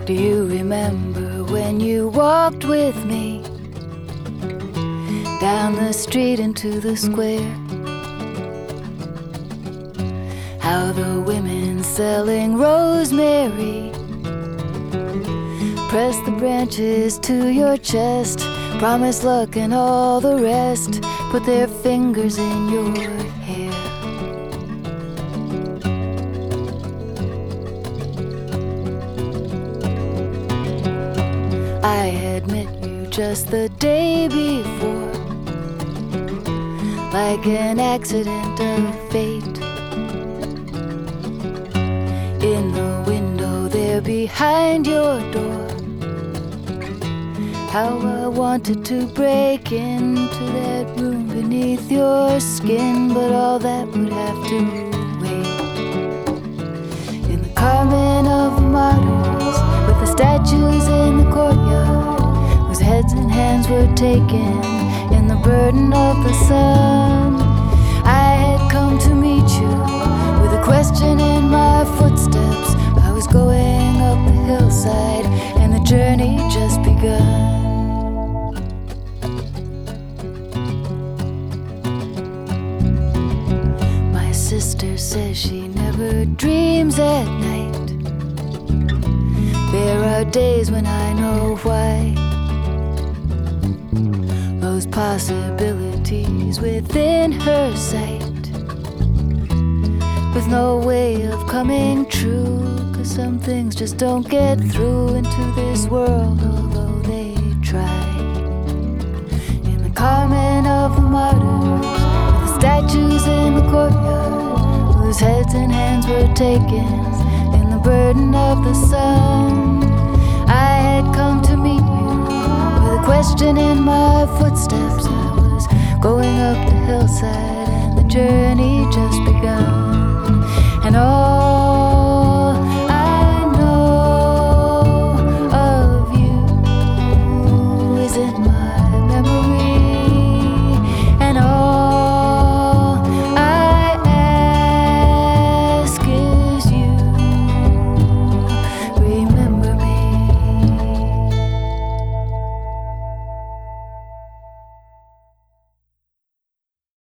Do you remember when you walked with me down the street into the square? How the women selling rosemary press the branches to your chest, promise luck and all the rest, put their fingers in your hair. I had met you just the day before, like an accident of fate. In the window there behind your door, how I wanted to break into that room beneath your skin, but all that would have to wait. In the Carmen of the Martyrs, with the statues in the courtyard, whose heads and hands were taken in the burden of the sun, I had come to meet you with a question in my footsteps. I was going up the hillside and the journey just begun. My sister says she never dreams at night. There are days when I know why. Those possibilities within her sight, with no way of coming true, 'cause some things just don't get through into this world, although they try. In the Carmen of the Martyrs, with the statues in the courtyard, whose heads and hands were taken in the burden of the sun, I had come to meet you with a question in my footsteps. I was going up the hillside and the journey just begun. And all